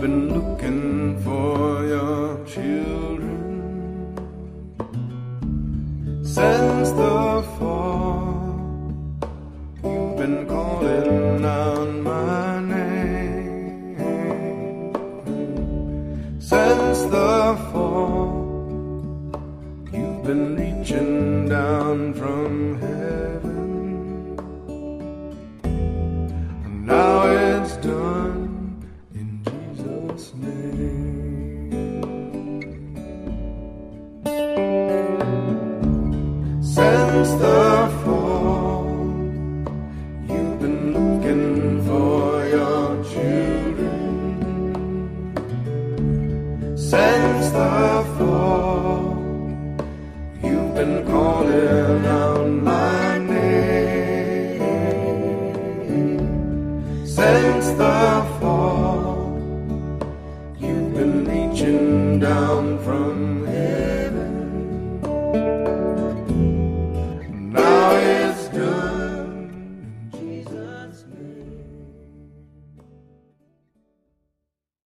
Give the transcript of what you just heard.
been looking for your children since the fall. You've been calling out my name since the fall. You've been reaching down from heaven, and now it's done in Jesus' name. Since the fall, you've been looking for your children. Since the fall, you've been calling out my name. Since the fall, you've been reaching down from